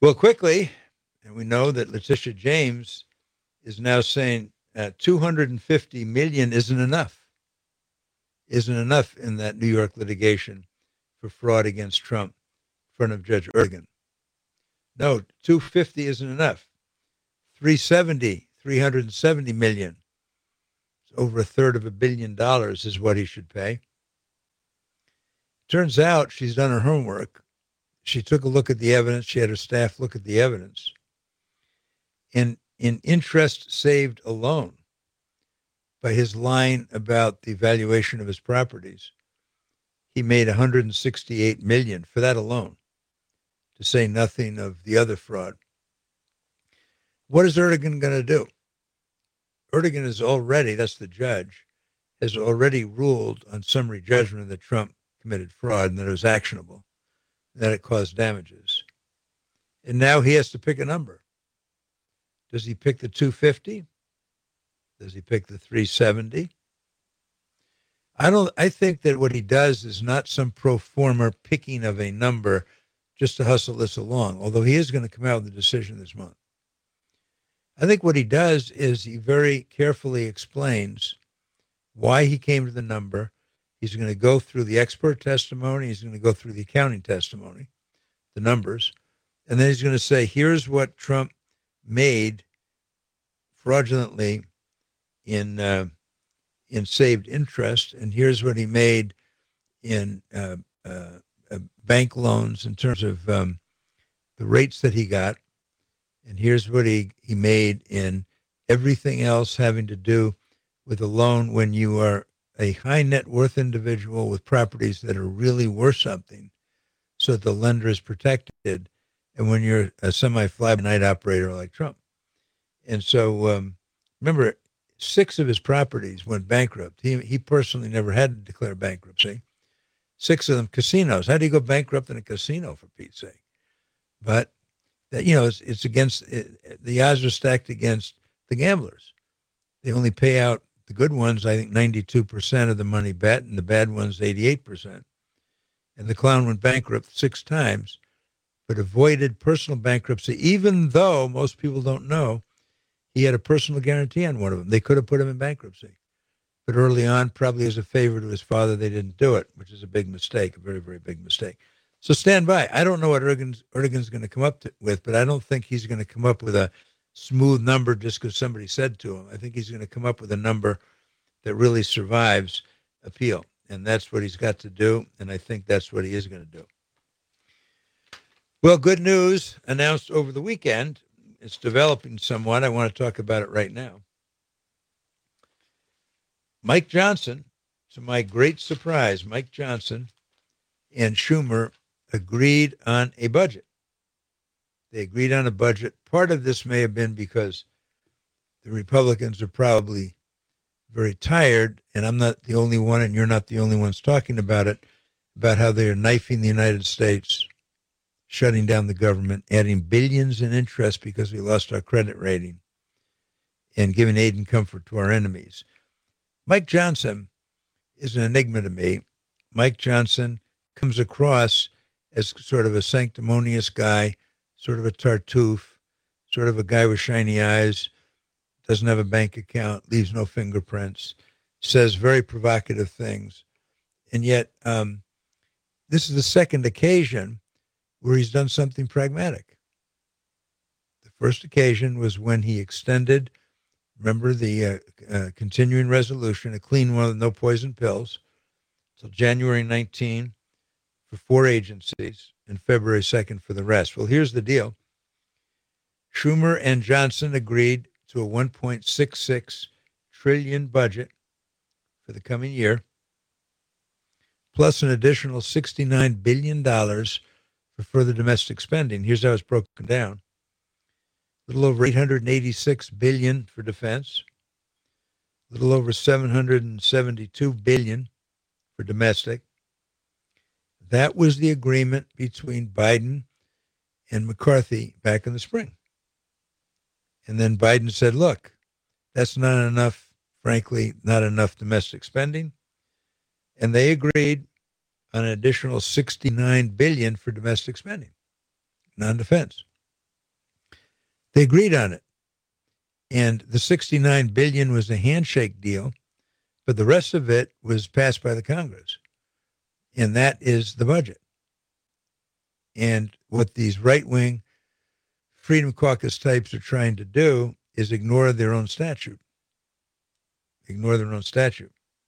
Well, quickly, and we know that Letitia James is now saying uh, two hundred fifty million dollars isn't enough, isn't enough in that New York litigation for fraud against Trump in front of Judge Erdogan. No, two hundred fifty isn't enough. three hundred seventy, three hundred seventy million. It's over a third of a billion dollars is what he should pay. Turns out she's done her homework. She took a look at the evidence. She had her staff look at the evidence. And in interest saved alone by his line about the valuation of his properties, he made one hundred sixty-eight million dollars for that alone, to say nothing of the other fraud. What is Erdogan going to do? Erdogan is already, that's the judge, has already ruled on summary judgment that Trump committed fraud and that it was actionable, that it caused damages. And now he has to pick a number. Does he pick the two hundred fifty? Does he pick the three hundred seventy? I don't, I think that what he does is not some pro forma picking of a number just to hustle this along, although he is going to come out with a decision this month. I think what he does is he very carefully explains why he came to the number. He's going to go through the expert testimony. He's going to go through the accounting testimony, the numbers, and then he's going to say, here's what Trump made fraudulently in uh, in saved interest, and here's what he made in uh, uh, uh, bank loans in terms of um, the rates that he got, and here's what he, he made in everything else having to do with a loan when you are a high net worth individual with properties that are really worth something, so that the lender is protected, and when you're a semi-fly-by-night operator like Trump. And so, um, remember, six of his properties went bankrupt. He he personally never had to declare bankruptcy. Six of them casinos. How do you go bankrupt in a casino, for Pete's sake? But, that, you know, it's, it's against, it, the odds are stacked against the gamblers. They only pay out the good ones, I think, ninety-two percent of the money bet, and the bad ones, eighty-eight percent. And the clown went bankrupt six times, but avoided personal bankruptcy, even though most people don't know he had a personal guarantee on one of them. They could have put him in bankruptcy. But early on, probably as a favor to his father, they didn't do it, which is a big mistake, a very, very big mistake. So stand by. I don't know what Erdogan's, Erdogan's going to come up to, with, but I don't think he's going to come up with a smooth number just because somebody said to him. I think he's going to come up with a number that really survives appeal. And that's what he's got to do, and I think that's what he is going to do. Well, good news announced over the weekend. It's developing somewhat. I want to talk about it right now. Mike Johnson, to my great surprise, Mike Johnson and Schumer agreed on a budget. They agreed on a budget. Part of this may have been because the Republicans are probably very tired, and I'm not the only one, and you're not the only ones talking about it, about how they are knifing the United States, shutting down the government, adding billions in interest because we lost our credit rating, and giving aid and comfort to our enemies. Mike Johnson is an enigma to me. Mike Johnson comes across as sort of a sanctimonious guy, sort of a Tartuffe, sort of a guy with shiny eyes, doesn't have a bank account, leaves no fingerprints, says very provocative things. And yet, um, this is the second occasion where he's done something pragmatic. The first occasion was when he extended, remember, the uh, uh, continuing resolution, a clean one with no poison pills, till January nineteenth for four agencies and February second for the rest. Well, here's the deal. Schumer and Johnson agreed to a one point six six trillion dollars budget for the coming year, plus an additional sixty-nine billion dollars for further domestic spending. Here's how it's broken down. A little over eight hundred eighty-six billion dollars for defense, a little over seven hundred seventy-two billion dollars for domestic. That was the agreement between Biden and McCarthy back in the spring. And then Biden said, look, that's not enough, frankly, not enough domestic spending. And they agreed on an additional sixty-nine billion dollars for domestic spending, non-defense. They agreed on it. And the sixty-nine billion dollars was a handshake deal, but the rest of it was passed by the Congress. And that is the budget. And what these right-wing Freedom Caucus types are trying to do is ignore their own statute. Ignore their own statute.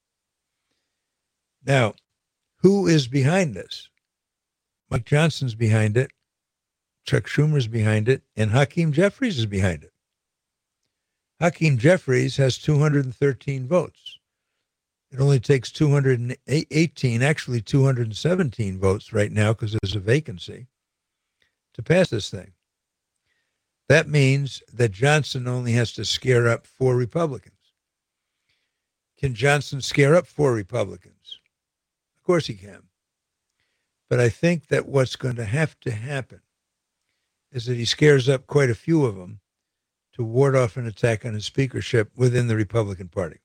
Now, who is behind this? Mike Johnson's behind it. Chuck Schumer's behind it. And Hakeem Jeffries is behind it. Hakeem Jeffries has two hundred thirteen votes. It only takes two hundred eighteen, actually two hundred seventeen votes right now because there's a vacancy to pass this thing. That means that Johnson only has to scare up four Republicans. Can Johnson scare up four Republicans? Of course he can. But I think that what's going to have to happen is that he scares up quite a few of them to ward off an attack on his speakership within the Republican Party.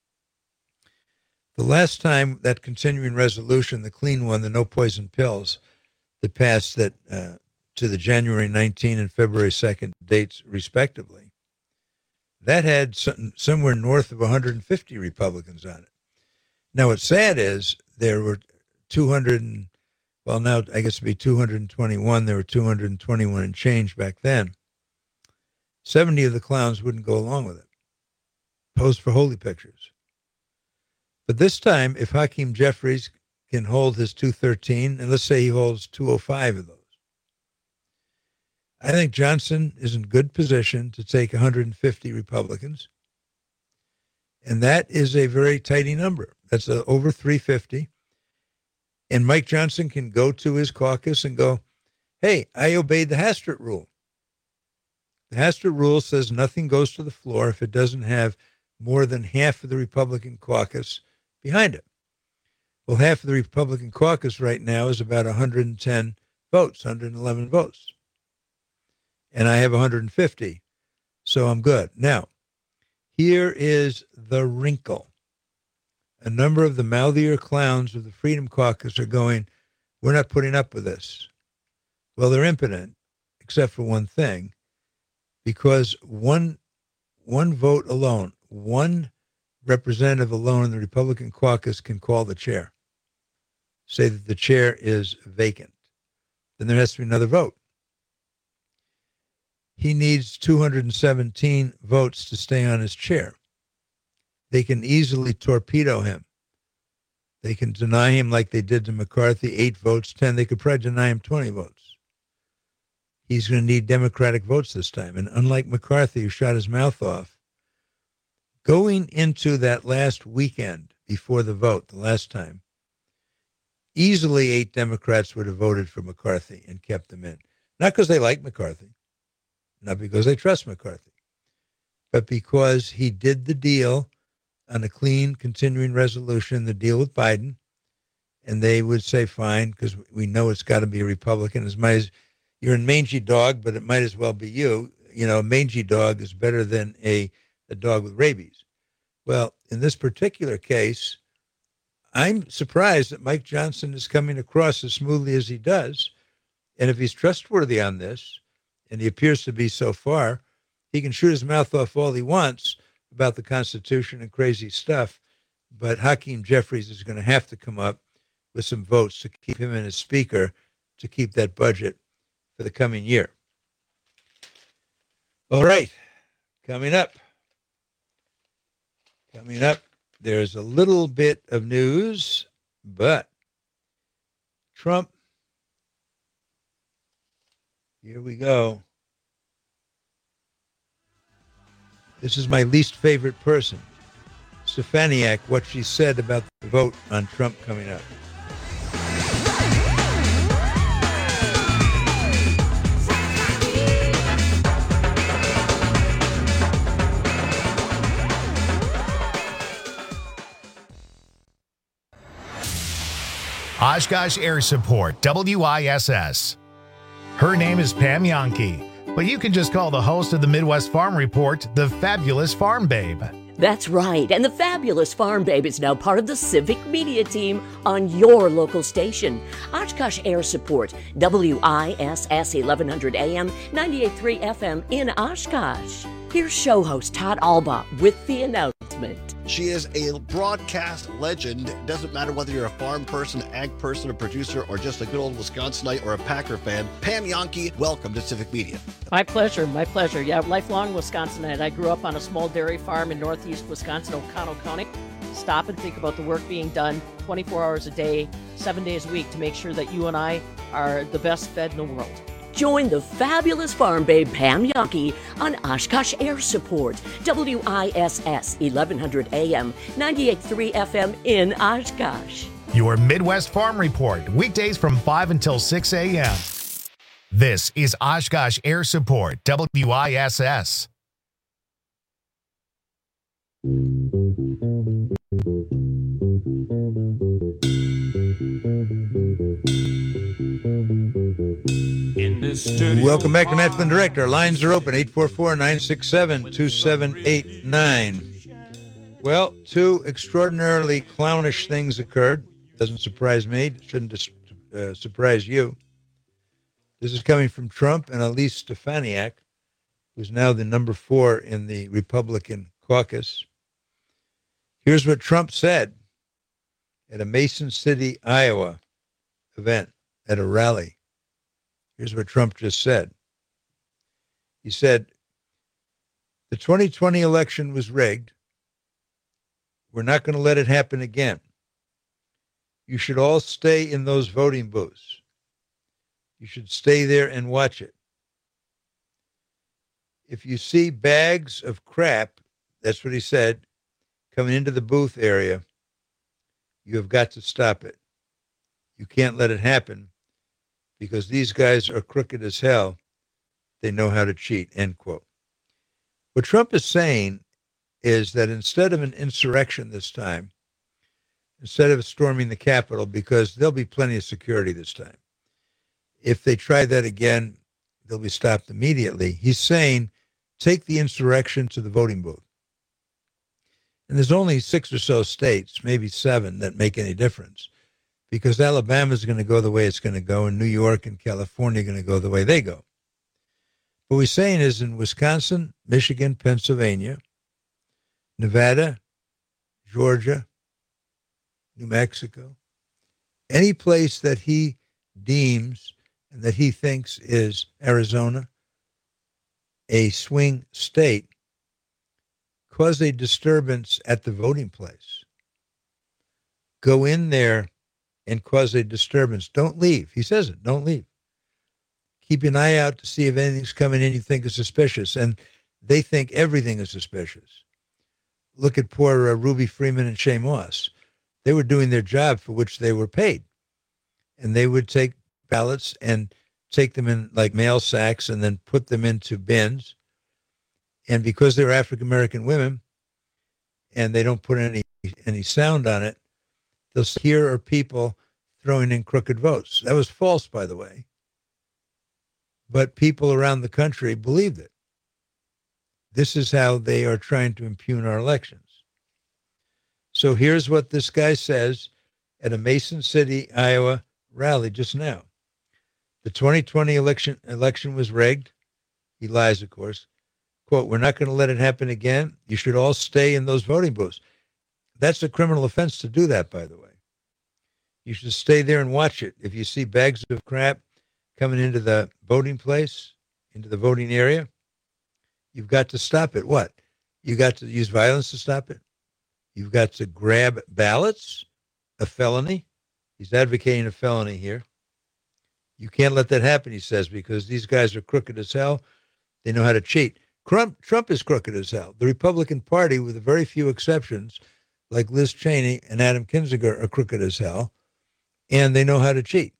The last time that continuing resolution, the clean one, the no poison pills, that passed that uh, to the January nineteenth and February second dates respectively, that had some, somewhere north of one hundred fifty Republicans on it. Now, what's sad is there were two hundred, well, now I guess it'd be two hundred twenty-one. There were two hundred twenty-one and change back then. seventy of the clowns wouldn't go along with it. Posed for holy pictures. But this time, if Hakeem Jeffries can hold his two thirteen, and let's say he holds two oh five of those, I think Johnson is in good position to take one hundred fifty Republicans. And that is a very tidy number. That's a, over three hundred fifty. And Mike Johnson can go to his caucus and go, hey, I obeyed the Hastert rule. The Hastert rule says nothing goes to the floor if it doesn't have more than half of the Republican caucus behind it. Well, half of the Republican caucus right now is about one hundred ten votes, one hundred eleven votes. And I have one hundred fifty, so I'm good. Now, here is the wrinkle. A number of the mouthier clowns of the Freedom Caucus are going, we're not putting up with this. Well, they're impotent, except for one thing, because one one vote alone, one representative alone in the Republican caucus can call the chair, say that the chair is vacant. Then there has to be another vote. He needs two hundred seventeen votes to stay on his chair. They can easily torpedo him. They can deny him like they did to McCarthy, eight votes, ten. They could probably deny him twenty votes. He's going to need Democratic votes this time. And unlike McCarthy, who shot his mouth off, going into that last weekend before the vote, the last time, easily eight Democrats would have voted for McCarthy and kept him in. Not because they like McCarthy, not because they trust McCarthy, but because he did the deal on a clean continuing resolution, the deal with Biden, and they would say, fine, because we know it's got to be a Republican. As much as you're a mangy dog, but it might as well be you. You know, a mangy dog is better than a, a dog with rabies. Well, in this particular case, I'm surprised that Mike Johnson is coming across as smoothly as he does. And if he's trustworthy on this, and he appears to be so far, he can shoot his mouth off all he wants about the Constitution and crazy stuff. But Hakeem Jeffries is going to have to come up with some votes to keep him in as speaker, to keep that budget for the coming year. All right, coming up. Coming up, there's a little bit of news, but Trump, here we go. This is my least favorite person, Stefaniak, what she said about the vote on Trump coming up. Oshkosh Air Support, W I S S. Her name is Pam Yankee, but you can just call the host of the Midwest Farm Report the Fabulous Farm Babe. That's right, and the fabulous Farm Babe is now part of the Civic Media team on your local station. Oshkosh Air Support, W I S S eleven hundred A M, ninety-eight point three F M in Oshkosh. Here's show host Todd Alba with the announcement. She is a broadcast legend. It doesn't matter whether you're a farm person, ag person, a producer, or just a good old Wisconsinite or a Packer fan. Pam Jahnke, welcome to Civic Media. My pleasure, my pleasure. Yeah, lifelong Wisconsinite. I grew up on a small dairy farm in northeast Wisconsin, Oconto County. Stop and think about the work being done twenty-four hours a day, seven days a week to make sure that you and I are the best fed in the world. Join the fabulous Farm Babe Pam Jahnke on Oshkosh Air Support, W I S S eleven hundred A M, ninety-eight point three F M in Oshkosh. Your Midwest Farm Report, weekdays from five until six A M. This is Oshkosh Air Support, W I S S. Welcome back to Matt Flynn Direct. Our lines are open, eight four four, nine six seven, two seven eight nine. Well, two extraordinarily clownish things occurred. Doesn't surprise me. Shouldn't uh, surprise you. This is coming from Trump and Elise Stefanik, who's now the number four in the Republican caucus. Here's what Trump said at a Mason City, Iowa event, at a rally. Here's what Trump just said. He said, the twenty twenty election was rigged. We're not going to let it happen again. You should all stay in those voting booths. You should stay there and watch it. If you see bags of crap, that's what he said, coming into the booth area, you have got to stop it. You can't let it happen because these guys are crooked as hell. They know how to cheat, end quote. What Trump is saying is that instead of an insurrection this time, instead of storming the Capitol, because there'll be plenty of security this time, if they try that again, they'll be stopped immediately. He's saying, take the insurrection to the voting booth. And there's only six or so states, maybe seven, that make any difference, because Alabama's going to go the way it's going to go, and New York and California are going to go the way they go. What we're saying is in Wisconsin, Michigan, Pennsylvania, Nevada, Georgia, New Mexico, any place that he deems and that he thinks is Arizona, a swing state, cause a disturbance at the voting place. Go in there and cause a disturbance. Don't leave. He says it. Don't leave. Keep an eye out to see if anything's coming in you think is suspicious. And they think everything is suspicious. Look at poor uh, Ruby Freeman and Shay Moss. They were doing their job for which they were paid. And they would take ballots and take them in like mail sacks and then put them into bins. And because they're African-American women and they don't put any any sound on it, they'll say, here are people throwing in crooked votes. That was false, by the way. But people around the country believed it. This is how they are trying to impugn our elections. So here's what this guy says at a Mason City, Iowa rally just now. The twenty twenty election election was rigged. He lies, of course. Quote, we're not going to let it happen again. You should all stay in those voting booths. That's a criminal offense to do that, by the way. You should stay there and watch it. If you see bags of crap coming into the voting place, into the voting area, you've got to stop it. What? You got to use violence to stop it? You've got to grab ballots, a felony. He's advocating a felony here. You can't let that happen, he says, because these guys are crooked as hell. They know how to cheat. Trump, Trump is crooked as hell. The Republican Party, with a very few exceptions, like Liz Cheney and Adam Kinzinger, are crooked as hell, and they know how to cheat.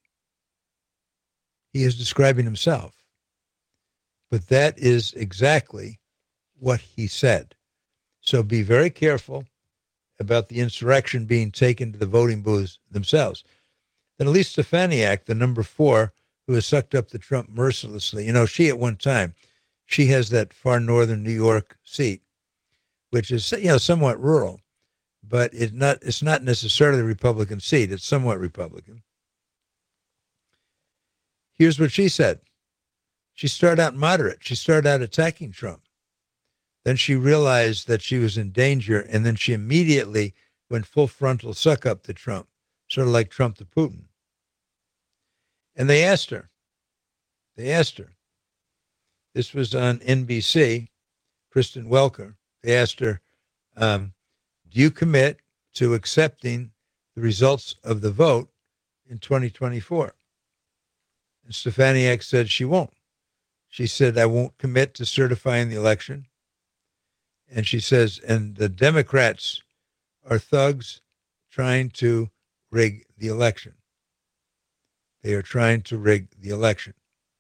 He is describing himself. But that is exactly what he said. So be very careful about the insurrection being taken to the voting booths themselves. Then Elise Stefanik, the number four, who has sucked up the Trump mercilessly, you know, she at one time, she has that far northern New York seat which is, you know, somewhat rural, but it's not, it's not necessarily a Republican seat. It's somewhat Republican. Here's what she said. She started out moderate. She started out attacking Trump. Then she realized that she was in danger, and then she immediately went full frontal suck up to Trump, sort of like Trump to Putin. And they asked her, they asked her, this was on N B C, Kristen Welker. They asked her, um, do you commit to accepting the results of the vote in twenty twenty-four? And Stefaniak said she won't. She said, I won't commit to certifying the election. And she says, and the Democrats are thugs trying to rig the election. They are trying to rig the election.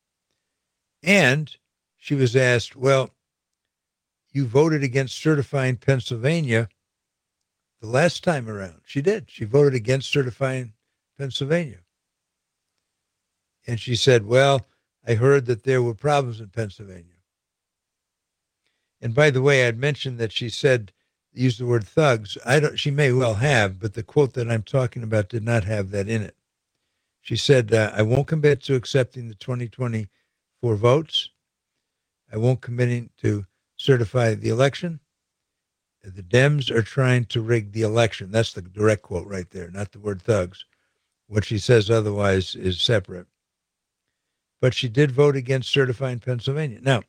And she was asked, well, you voted against certifying Pennsylvania the last time around. She did. She voted against certifying Pennsylvania. And she said, well, I heard that there were problems in Pennsylvania. And by the way, I'd mentioned that she said, used the word thugs. I don't, she may well have, but the quote that I'm talking about did not have that in it. She said, uh, I won't commit to accepting the twenty twenty-four votes. I won't commit to certify the election. The Dems are trying to rig the election. That's the direct quote right there, not the word thugs. What she says otherwise is separate. But she did vote against certifying Pennsylvania. Now,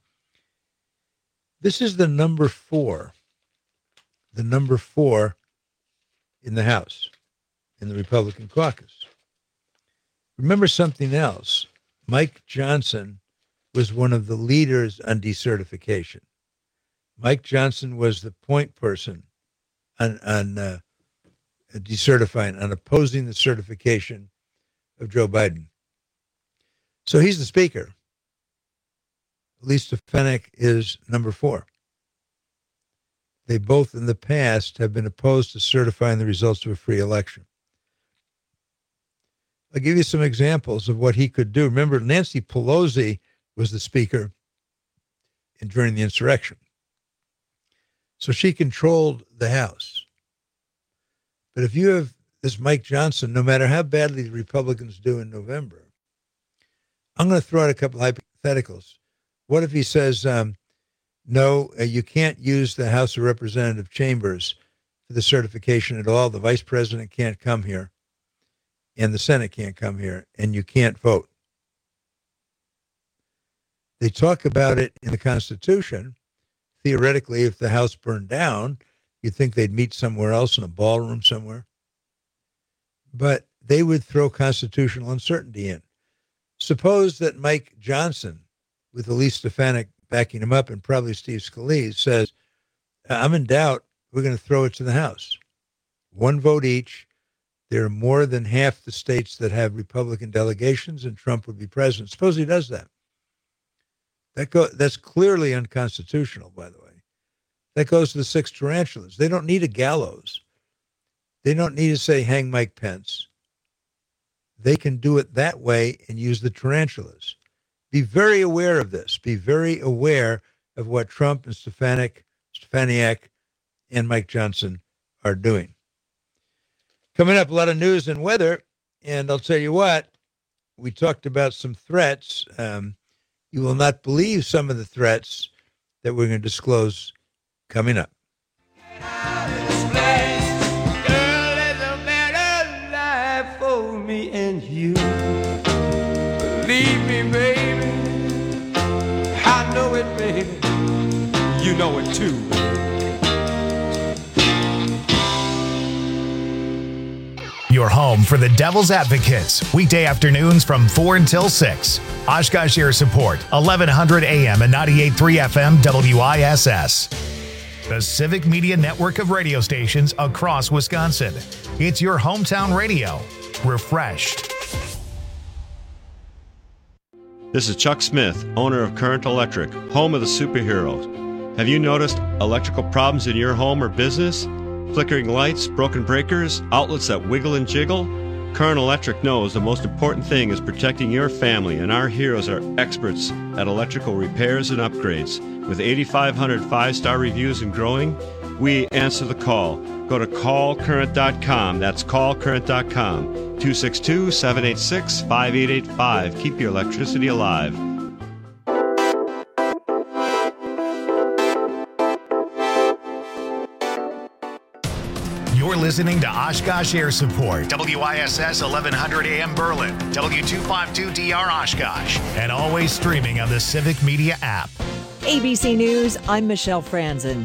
this is the number four, the number four in the House, in the Republican caucus. Remember something else. Mike Johnson was one of the leaders on decertification. Mike Johnson was the point person on, on uh, decertifying, on opposing the certification of Joe Biden. So he's the speaker. Elise Stefanik is number four. They both in the past have been opposed to certifying the results of a free election. I'll give you some examples of what he could do. Remember, Nancy Pelosi was the speaker in, during the insurrection. So she controlled the House. But if you have this Mike Johnson, no matter how badly the Republicans do in November, I'm going to throw out a couple of hypotheticals. What if he says, um, no, uh, you can't use the House of Representative chambers for the certification at all. The vice president can't come here, and the Senate can't come here, and you can't vote. They talk about it in the Constitution. Theoretically, if the House burned down, you'd think they'd meet somewhere else in a ballroom somewhere. But they would throw constitutional uncertainty in. Suppose that Mike Johnson, with Elise Stefanik backing him up, and probably Steve Scalise, says, I'm in doubt, we're going to throw it to the House. One vote each. There are more than half the states that have Republican delegations, and Trump would be president. Suppose he does that. That go, that's clearly unconstitutional, by the way. That goes to the six tarantulas. They don't need a gallows. They don't need to say, hang Mike Pence. They can do it that way and use the tarantulas. Be very aware of this. Be very aware of what Trump and Stefanik, Stefaniak and Mike Johnson are doing. Coming up, a lot of news and weather. And I'll tell you what, we talked about some threats. Um, you will not believe some of the threats that we're going to disclose coming up. Me and you, believe me, baby. I know it, baby. You know it too, baby. Your home for the Devil's Advocates, weekday afternoons from four until six. Oshkosh Air Support, eleven hundred A M and ninety-eight point three F M W I S S. The Civic Media network of radio stations across Wisconsin. It's your hometown radio. Refreshed. This is Chuck Smith, owner of Current Electric, home of the superheroes. Have you noticed electrical problems in your home or business? Flickering lights, broken breakers, outlets that wiggle and jiggle? Current Electric knows the most important thing is protecting your family, and our heroes are experts at electrical repairs and upgrades. With eighty-five hundred five-star reviews and growing, we answer the call. Go to call current dot com. That's call current dot com. two six two, seven eight six, five eight eight five. Keep your electricity alive. You're listening to Oshkosh Air Support, W I S S eleven hundred A M Berlin, W two fifty-two D R Oshkosh, and always streaming on the Civic Media app. A B C News, I'm Michelle Franzen.